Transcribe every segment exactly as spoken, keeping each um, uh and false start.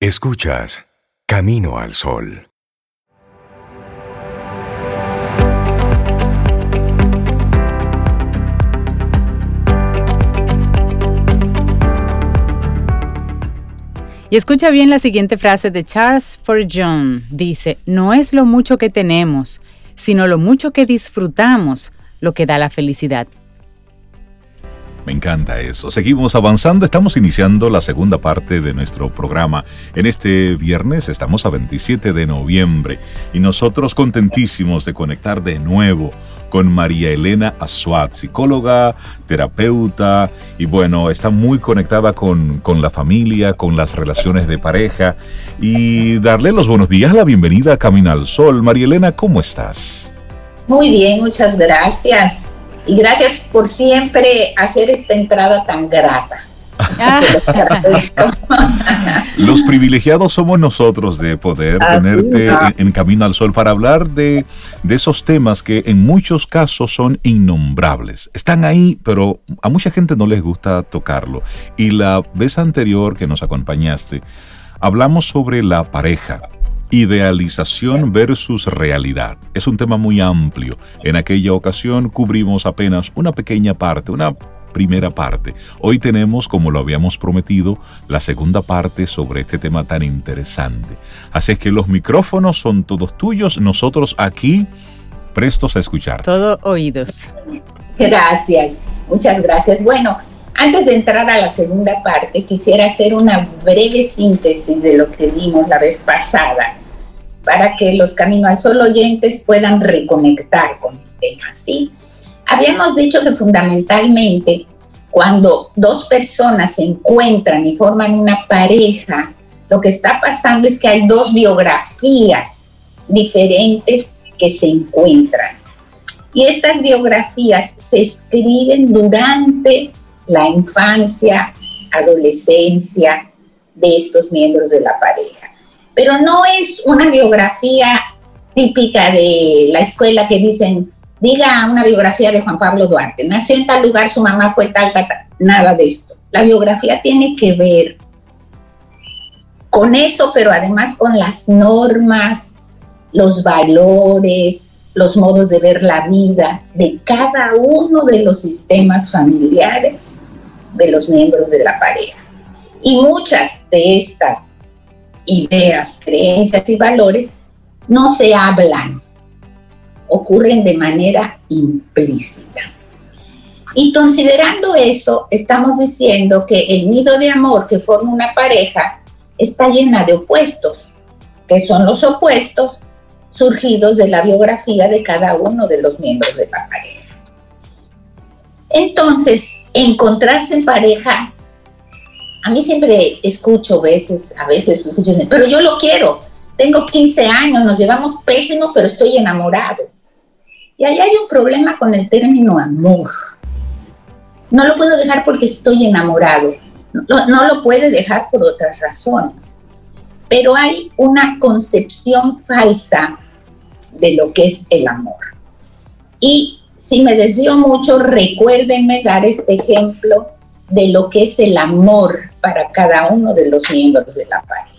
Escuchas Camino al Sol. Y escucha bien la siguiente frase de Charles Spurgeon. Dice, no es lo mucho que tenemos, sino lo mucho que disfrutamos lo que da la felicidad. Me encanta eso. Seguimos avanzando, estamos iniciando la segunda parte de nuestro programa. En este viernes estamos a veintisiete de noviembre y nosotros contentísimos de conectar de nuevo con María Elena Assuat, psicóloga, terapeuta y bueno, está muy conectada con, con la familia, con las relaciones de pareja y darle los buenos días, la bienvenida a Camino al Sol. María Elena, ¿cómo estás? Muy bien, muchas gracias. Y gracias por siempre hacer esta entrada tan grata. Los privilegiados somos nosotros de poder Así tenerte en, en Camino al Sol para hablar de, de esos temas que en muchos casos son innombrables. Están ahí, pero a mucha gente no les gusta tocarlo. Y la vez anterior que nos acompañaste, hablamos sobre la pareja. Idealización versus realidad. Es un tema muy amplio. En aquella ocasión cubrimos apenas una pequeña parte, una primera parte. Hoy tenemos, como lo habíamos prometido, la segunda parte sobre este tema tan interesante. Así es que los micrófonos son todos tuyos. Nosotros aquí, prestos a escuchar. Todo oídos. Gracias. Muchas gracias. Bueno, antes de entrar a la segunda parte, quisiera hacer una breve síntesis de lo que vimos la vez pasada, para que los Camino al Sol oyentes puedan reconectar con el tema, ¿sí? Habíamos dicho que fundamentalmente cuando dos personas se encuentran y forman una pareja, lo que está pasando es que hay dos biografías diferentes que se encuentran. Y estas biografías se escriben durante la infancia, adolescencia de estos miembros de la pareja. Pero no es una biografía típica de la escuela que dicen, diga una biografía de Juan Pablo Duarte. Nació en tal lugar, su mamá fue tal, tal, tal. Nada de esto. La biografía tiene que ver con eso, pero además con las normas, los valores, los modos de ver la vida de cada uno de los sistemas familiares de los miembros de la pareja. Y muchas de estas ideas, creencias y valores no se hablan, ocurren de manera implícita. Y considerando eso, estamos diciendo que el nido de amor que forma una pareja está llena de opuestos, que son los opuestos surgidos de la biografía de cada uno de los miembros de la pareja. Entonces, encontrarse en pareja, a mí siempre escucho veces, a veces escucho, pero yo lo quiero, tengo quince años, nos llevamos pésimo, pero estoy enamorado. Y ahí hay un problema con el término amor. No lo puedo dejar porque estoy enamorado, no, no lo puede dejar por otras razones. Pero hay una concepción falsa de lo que es el amor. Y si me desvío mucho, recuérdenme dar este ejemplo de lo que es el amor para cada uno de los miembros de la pareja.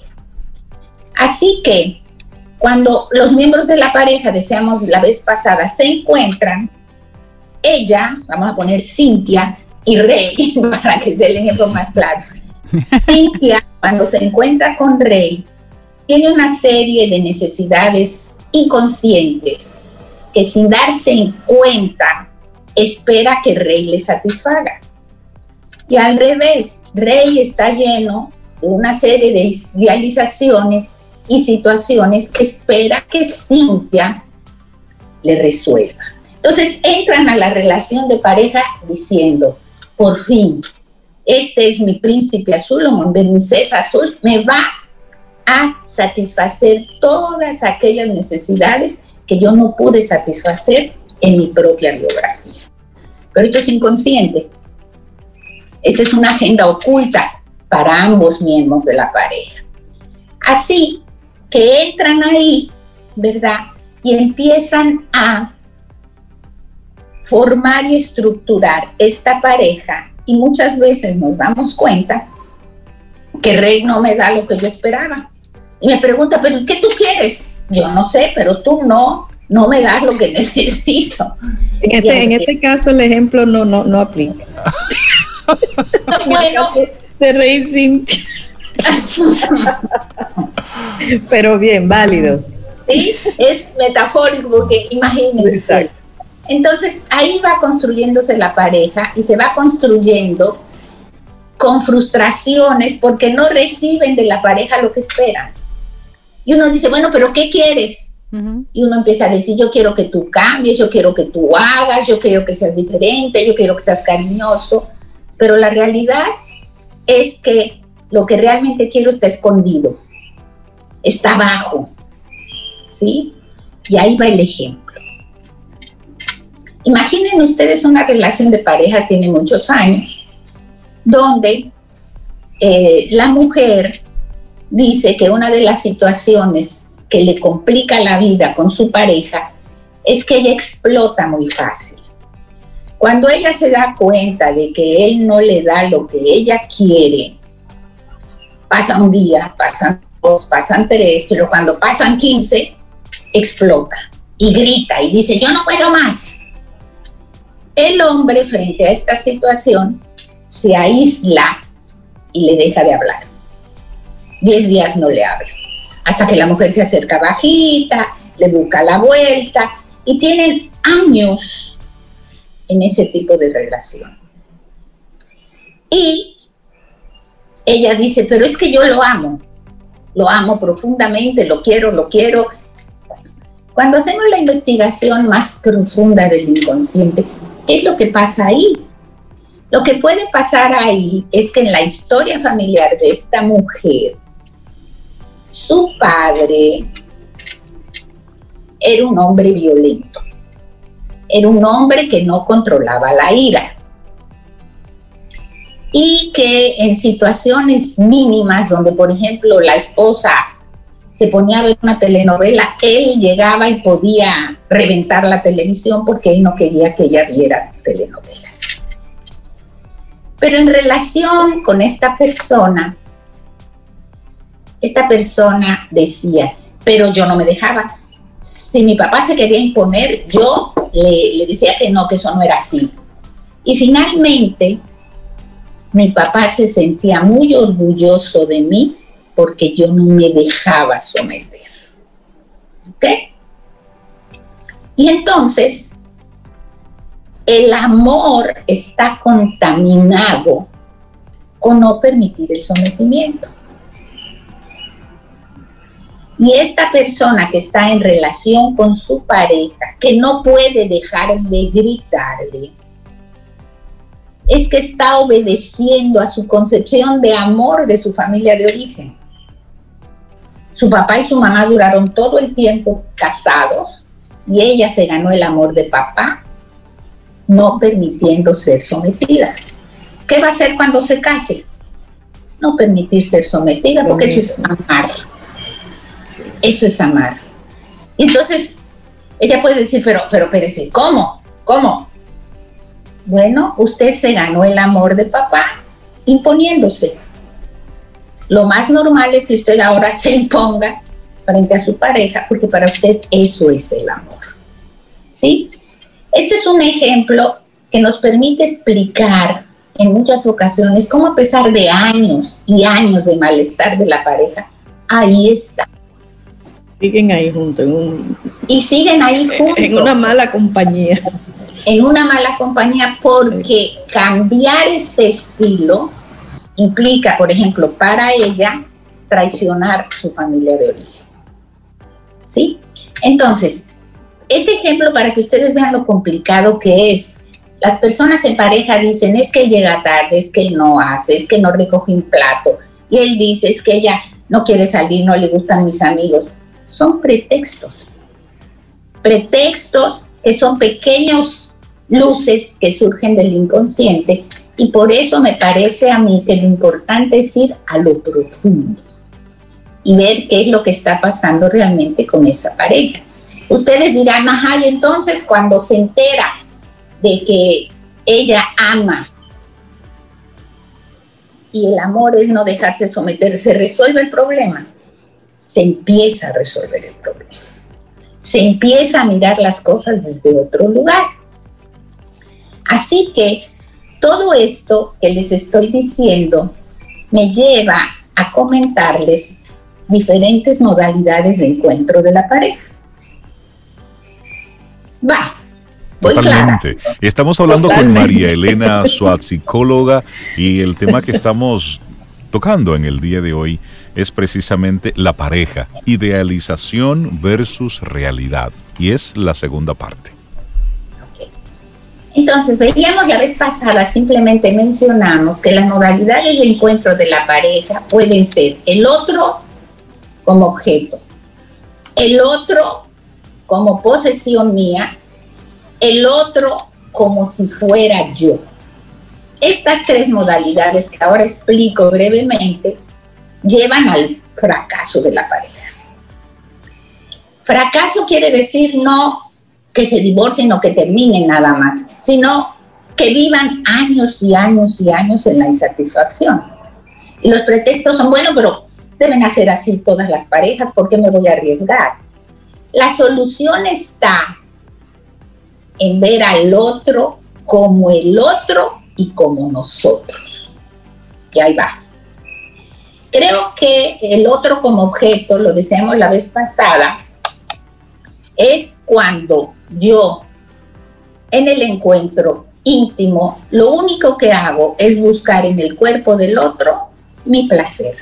Así que, cuando los miembros de la pareja, decíamos la vez pasada, se encuentran, ella, vamos a poner Cintia y Rey, para que sea el ejemplo más claro. Cintia, cuando se encuentra con Rey, tiene una serie de necesidades inconscientes que sin darse en cuenta, espera que Rey le satisfaga. Y al revés, Rey está lleno de una serie de idealizaciones y situaciones que espera que Cintia le resuelva. Entonces entran a la relación de pareja diciendo, por fin, este es mi príncipe azul o mi princesa azul, me va a satisfacer todas aquellas necesidades que yo no pude satisfacer en mi propia biografía. Pero esto es inconsciente. Esta es una agenda oculta para ambos miembros de la pareja. Así que entran ahí, ¿verdad? Y empiezan a formar y estructurar esta pareja y muchas veces nos damos cuenta que Rey no me da lo que yo esperaba. Y me pregunta, ¿pero qué tú quieres? Yo no sé, pero tú no, no me das lo que necesito. En este, en este caso el ejemplo no, no, no aplica. Bueno, de Rey sin... Pero bien, válido. Sí, es metafórico porque imagínense. Exacto. Entonces ahí va construyéndose la pareja y se va construyendo con frustraciones porque no reciben de la pareja lo que esperan. Y uno dice, bueno, ¿pero qué quieres? Uh-huh. Y uno empieza a decir, yo quiero que tú cambies, yo quiero que tú hagas, yo quiero que seas diferente, yo quiero que seas cariñoso. Pero la realidad es que lo que realmente quiero está escondido, está abajo, ¿sí? Y ahí va el ejemplo. Imaginen ustedes una relación de pareja, tiene muchos años, donde eh, la mujer dice que una de las situaciones que le complica la vida con su pareja es que ella explota muy fácil. Cuando ella se da cuenta de que él no le da lo que ella quiere, pasa un día, pasan dos, pasan tres, pero cuando pasan quince, explota y grita y dice, yo no puedo más. El hombre frente a esta situación se aísla y le deja de hablar. Diez días no le habla, hasta que la mujer se acerca bajita, le busca la vuelta y tienen años en ese tipo de relación. Y ella dice, pero es que yo lo amo, lo amo profundamente, lo quiero, lo quiero. Cuando hacemos la investigación más profunda del inconsciente, ¿qué es lo que pasa ahí? Lo que puede pasar ahí es que en la historia familiar de esta mujer, su padre era un hombre violento, era un hombre que no controlaba la ira y que en situaciones mínimas donde, por ejemplo, la esposa se ponía a ver una telenovela, él llegaba y podía reventar la televisión porque él no quería que ella viera telenovelas. Pero en relación con esta persona, esta persona decía, pero yo no me dejaba. Si mi papá se quería imponer, yo le, le decía que no, que eso no era así. Y finalmente, mi papá se sentía muy orgulloso de mí porque yo no me dejaba someter. ¿Ok? Y entonces, el amor está contaminado con no permitir el sometimiento. Y esta persona que está en relación con su pareja, que no puede dejar de gritarle, es que está obedeciendo a su concepción de amor de su familia de origen. Su papá y su mamá duraron todo el tiempo casados y ella se ganó el amor de papá, no permitiendo ser sometida. ¿Qué va a hacer cuando se case? No permitir ser sometida, porque eso es amar. Eso es amar. Entonces, ella puede decir, pero, pero, espérese, ¿cómo? ¿Cómo? Bueno, usted se ganó el amor de papá imponiéndose. Lo más normal es que usted ahora se imponga frente a su pareja, porque para usted eso es el amor. ¿Sí? Este es un ejemplo que nos permite explicar en muchas ocasiones cómo, a pesar de años y años de malestar de la pareja, ahí está. Siguen ahí juntos. En un, y siguen ahí juntos. En una mala compañía. En una mala compañía, porque cambiar este estilo implica, por ejemplo, para ella, traicionar su familia de origen. ¿Sí? Entonces, este ejemplo, para que ustedes vean lo complicado que es, las personas en pareja dicen, es que él llega tarde, es que él no hace, es que no recoge un plato, y él dice, es que ella no quiere salir, no le gustan mis amigos. Son pretextos. Pretextos que son pequeños luces que surgen del inconsciente, y por eso me parece a mí que lo importante es ir a lo profundo y ver qué es lo que está pasando realmente con esa pareja. Ustedes dirán, ajá, y entonces cuando se entera de que ella ama y el amor es no dejarse someter, ¿se resuelve el problema? Se empieza a resolver el problema. Se empieza a mirar las cosas desde otro lugar. Así que todo esto que les estoy diciendo me lleva a comentarles diferentes modalidades de encuentro de la pareja. Va. Totalmente. Clara. Estamos hablando Totalmente. con María Elena Suárez, psicóloga, y el tema que estamos tocando en el día de hoy es precisamente la pareja, idealización versus realidad, y es la segunda parte. Okay. Entonces, veíamos la vez pasada, simplemente mencionamos que las modalidades de encuentro de la pareja pueden ser el otro como objeto, el otro como posesión mía, el otro como si fuera yo. Estas tres modalidades que ahora explico brevemente llevan al fracaso de la pareja. Fracaso quiere decir no que se divorcien o que terminen nada más, sino que vivan años y años y años en la insatisfacción. Y los pretextos son, bueno, pero deben hacer así todas las parejas, ¿por qué me voy a arriesgar? La solución está en ver al otro como el otro y como nosotros. Y ahí va. Creo que el otro como objeto, lo decíamos la vez pasada, es cuando yo en el encuentro íntimo, lo único que hago es buscar en el cuerpo del otro mi placer,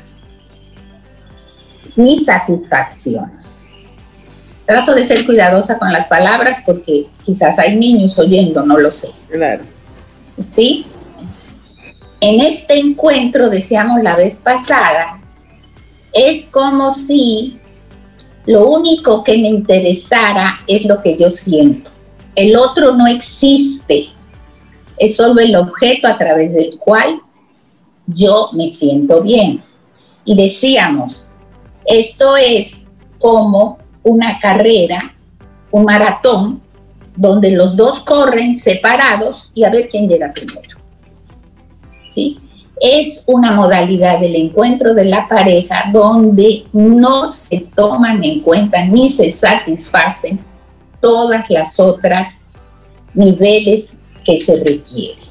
mi satisfacción. Trato de ser cuidadosa con las palabras porque quizás hay niños oyendo, no lo sé. Claro. ¿Sí? En este encuentro, decíamos la vez pasada, es como si lo único que me interesara es lo que yo siento. El otro no existe. Es solo el objeto a través del cual yo me siento bien. Y decíamos, esto es como una carrera, un maratón, donde los dos corren separados y a ver quién llega primero. ¿Sí? Es una modalidad del encuentro de la pareja donde no se toman en cuenta ni se satisfacen todas las otras niveles que se requieren.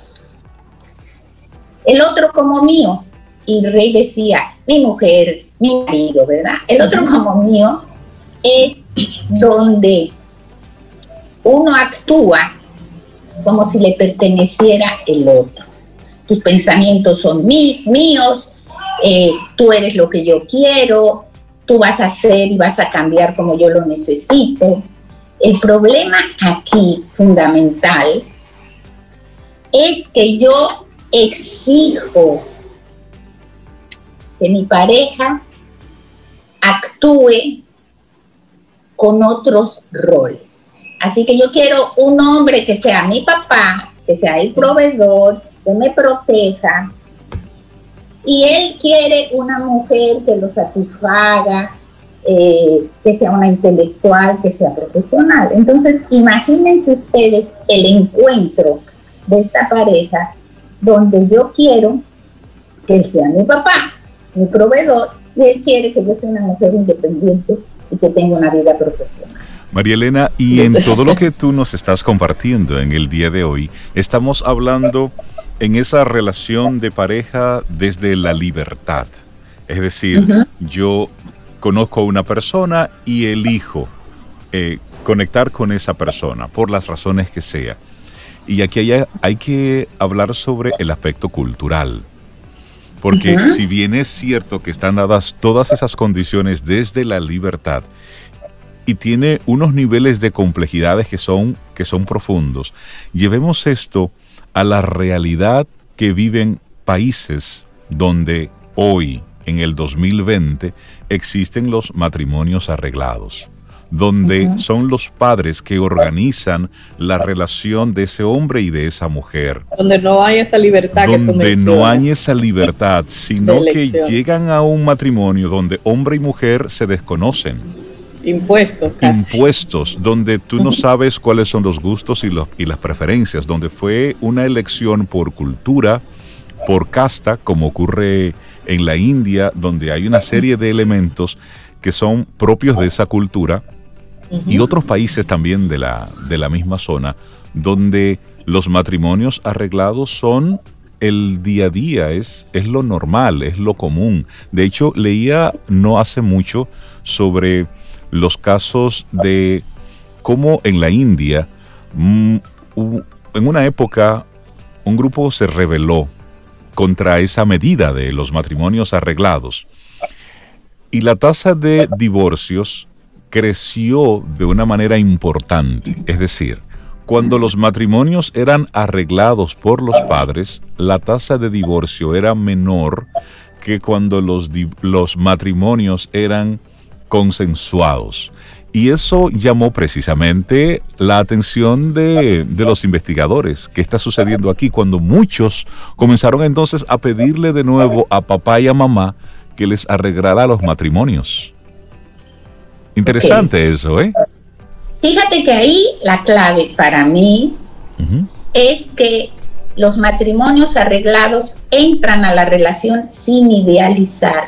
El otro como mío, y Rey decía, mi mujer, mi marido, ¿verdad? El otro como mío es donde uno actúa como si le perteneciera el otro. Tus pensamientos son mí, míos, eh, tú eres lo que yo quiero, tú vas a hacer y vas a cambiar como yo lo necesito. El problema aquí fundamental es que yo exijo que mi pareja actúe con otros roles. Así que yo quiero un hombre que sea mi papá, que sea el proveedor, que me proteja, y él quiere una mujer que lo satisfaga, eh, que sea una intelectual, que sea profesional. Entonces, imagínense ustedes el encuentro de esta pareja donde yo quiero que él sea mi papá, mi proveedor, y él quiere que yo sea una mujer independiente y que tenga una vida profesional. María Elena, y en todo lo que tú nos estás compartiendo en el día de hoy, estamos hablando en esa relación de pareja desde la libertad. Es decir, uh-huh. yo conozco a una persona y elijo eh, conectar con esa persona por las razones que sea. Y aquí hay, hay que hablar sobre el aspecto cultural. Porque uh-huh. si bien es cierto que están dadas todas esas condiciones desde la libertad, y tiene unos niveles de complejidades que son, que son profundos, llevemos esto a la realidad que viven países donde hoy, en el dos mil veinte, existen los matrimonios arreglados, donde uh-huh. son los padres que organizan la relación de ese hombre y de esa mujer. Donde no hay esa libertad que tú Donde mencionas. no hay esa libertad, sino que llegan a un matrimonio donde hombre y mujer se desconocen. Impuestos, casi. Impuestos, donde tú no sabes cuáles son los gustos y, los, y las preferencias, donde fue una elección por cultura, por casta, como ocurre en la India, donde hay una serie de elementos que son propios de esa cultura, uh-huh. y otros países también de la, de la misma zona, donde los matrimonios arreglados son el día a día, es, es lo normal, es lo común. De hecho, leía no hace mucho sobre los casos de cómo en la India, mm, en una época, un grupo se rebeló contra esa medida de los matrimonios arreglados. Y la tasa de divorcios creció de una manera importante. Es decir, cuando los matrimonios eran arreglados por los padres, la tasa de divorcio era menor que cuando los, los matrimonios eran consensuados. Y eso llamó precisamente la atención de, de los investigadores. ¿Qué está sucediendo aquí? Cuando muchos comenzaron entonces a pedirle de nuevo a papá y a mamá que les arreglara los matrimonios. Interesante, okay. Eso, ¿eh? Fíjate que ahí la clave para mí uh-huh. es que los matrimonios arreglados entran a la relación sin idealizar.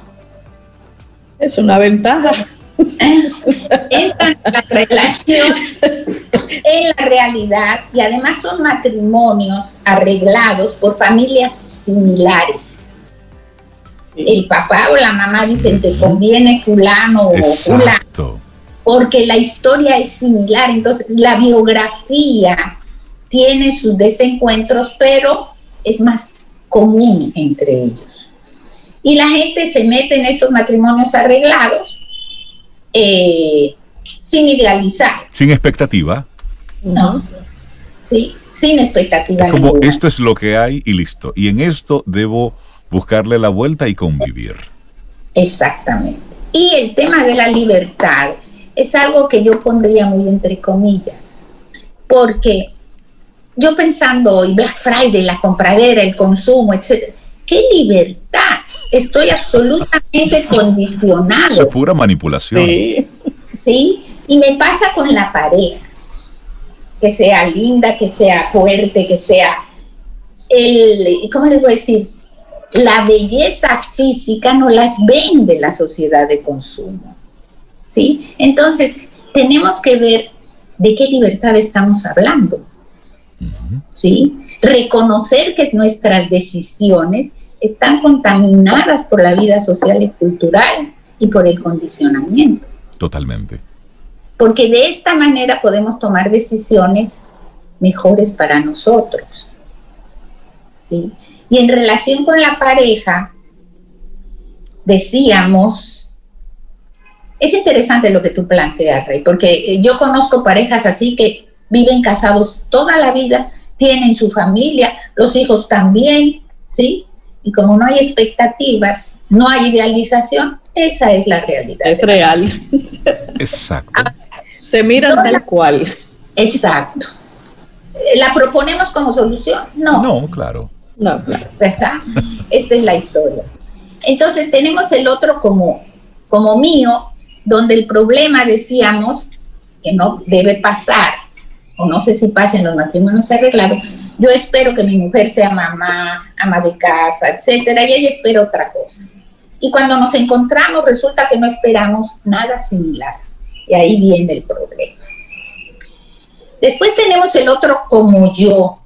Es una ventaja. Entran a la relación en la realidad y además son matrimonios arreglados por familias similares. Sí. El papá o la mamá dicen te conviene fulano o fulano, porque la historia es similar, entonces la biografía tiene sus desencuentros, pero es más común entre ellos. Y la gente se mete en estos matrimonios arreglados eh, sin idealizar. Sin expectativa. No, sí, sin expectativa. Es como ninguna. Esto es lo que hay y listo. Y en esto debo buscarle la vuelta y convivir. Exactamente. Y el tema de la libertad es algo que yo pondría muy entre comillas, porque yo pensando hoy, Black Friday, la compradera, el consumo, etcétera, ¿qué libertad? Estoy absolutamente condicionado. Eso es pura manipulación. Sí. Sí, y me pasa con la pareja, que sea linda, que sea fuerte, que sea, el, ¿cómo les voy a decir? La belleza física no las vende la sociedad de consumo. ¿Sí? Entonces, tenemos que ver de qué libertad estamos hablando. Uh-huh. ¿Sí? Reconocer que nuestras decisiones están contaminadas por la vida social y cultural y por el condicionamiento. Totalmente. Porque de esta manera podemos tomar decisiones mejores para nosotros. ¿Sí? Y en relación con la pareja, decíamos... Es interesante lo que tú planteas, Rey, porque yo conozco parejas así que viven casados toda la vida, tienen su familia, los hijos también, ¿sí? Y como no hay expectativas, no hay idealización, esa es la realidad. Es real. Exacto. Se miran tal la, cual. Exacto. ¿La proponemos como solución? No. No, claro. No, claro. ¿Verdad? Esta es la historia. Entonces tenemos el otro como, como mío, donde el problema, decíamos, que no debe pasar, o no sé si pasa en los matrimonios arreglados. Yo espero que mi mujer sea mamá, ama de casa, etcétera, y ella espera otra cosa. Y cuando nos encontramos, resulta que no esperamos nada similar. Y ahí viene el problema. Después tenemos el otro como yo.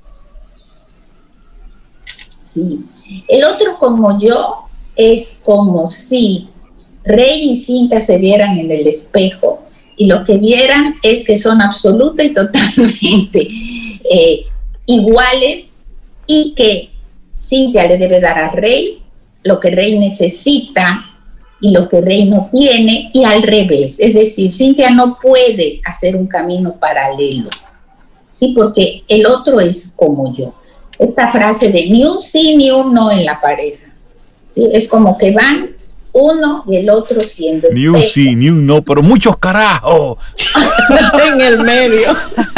Sí. El otro como yo es como si Rey y Cintia se vieran en el espejo y lo que vieran es que son absoluta y totalmente eh, iguales y que Cintia le debe dar a Rey lo que Rey necesita y lo que Rey no tiene y al revés. Es decir, Cintia no puede hacer un camino paralelo, ¿sí? Porque el otro es como yo. Esta frase de ni un sí ni un no en la pareja, ¿sí? Es como que van uno y el otro siendo ni un espejo. Sí, ni un no, pero muchos carajos en el medio.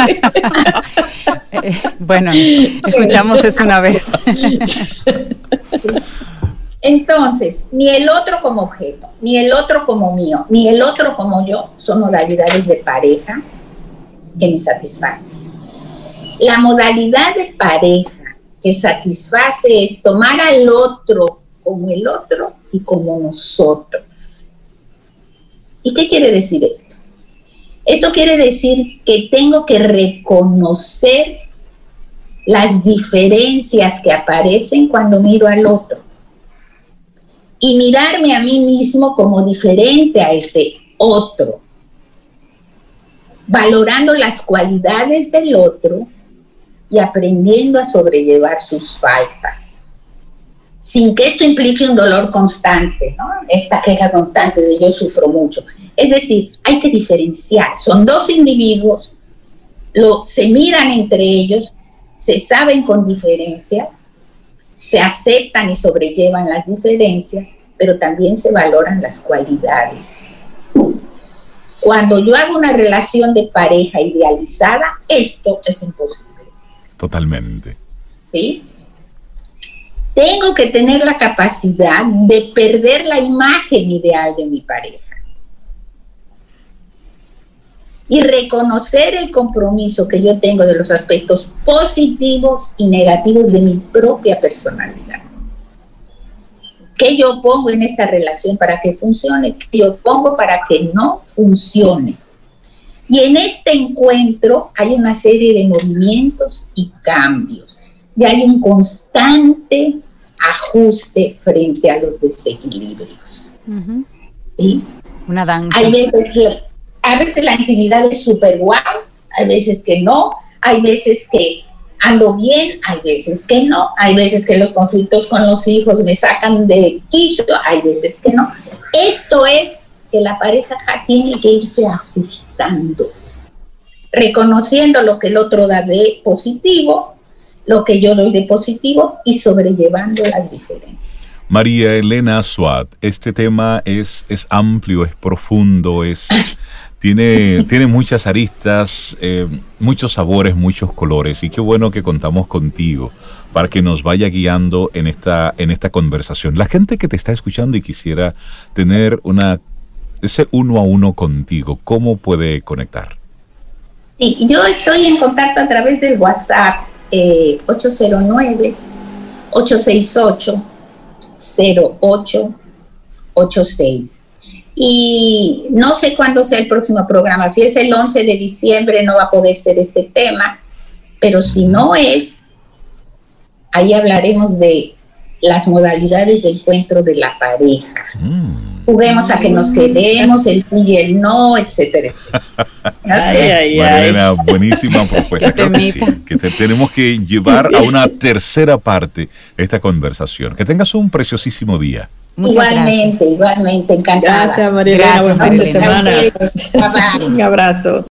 eh, bueno, escuchamos eso una vez. Entonces, ni el otro como objeto, ni el otro como mío, ni el otro como yo, son modalidades de pareja que me satisfacen. La modalidad de pareja que satisface es tomar al otro como el otro y como nosotros. ¿Y qué quiere decir esto? Esto quiere decir que tengo que reconocer las diferencias que aparecen cuando miro al otro y mirarme a mí mismo como diferente a ese otro, valorando las cualidades del otro y aprendiendo a sobrellevar sus faltas, sin que esto implique un dolor constante, ¿no? Esta queja constante de yo sufro mucho. Es decir, hay que diferenciar. Son dos individuos, lo, se miran entre ellos, se saben con diferencias, se aceptan y sobrellevan las diferencias, pero también se valoran las cualidades. Cuando yo hago una relación de pareja idealizada, esto es imposible. Totalmente. ¿Sí? Tengo que tener la capacidad de perder la imagen ideal de mi pareja y reconocer el compromiso que yo tengo de los aspectos positivos y negativos de mi propia personalidad. ¿Qué yo pongo en esta relación para que funcione? ¿Qué yo pongo para que no funcione? Y en este encuentro hay una serie de movimientos y cambios. Y hay un constante ajuste frente a los desequilibrios. Uh-huh. ¿Sí? Una danza. Hay veces, a veces la intimidad es súper guau, hay veces que no, hay veces que ando bien, hay veces que no, hay veces que los conflictos con los hijos me sacan de quicio, hay veces que no. Esto es que la pareja tiene que irse ajustando, reconociendo lo que el otro da de positivo, lo que yo doy de positivo y sobrellevando las diferencias. María Elena Suat, este tema es, es amplio, es profundo, es, tiene, tiene muchas aristas, eh, muchos sabores, muchos colores, y qué bueno que contamos contigo para que nos vaya guiando en esta, en esta conversación. La gente que te está escuchando y quisiera tener una, ese uno a uno contigo, ¿cómo puede conectar? Sí, yo estoy en contacto a través del WhatsApp eh, ocho cero nueve, ocho seis ocho, cero ocho ocho seis. Y no sé cuándo sea el próximo programa. Si es el once de diciembre no va a poder ser este tema, pero si no es, ahí hablaremos de las modalidades de encuentro de la pareja. Mm. Juguemos a que nos quedemos, el sí y el no, etcétera, etcétera. Ay, ay, Mariana, buenísima propuesta. Creo que sí, que te tenemos que llevar a una tercera parte esta conversación. Que tengas un preciosísimo día. Muchas igualmente, gracias. igualmente, encantada. Gracias, Mariana, buen fin de semana. Un abrazo.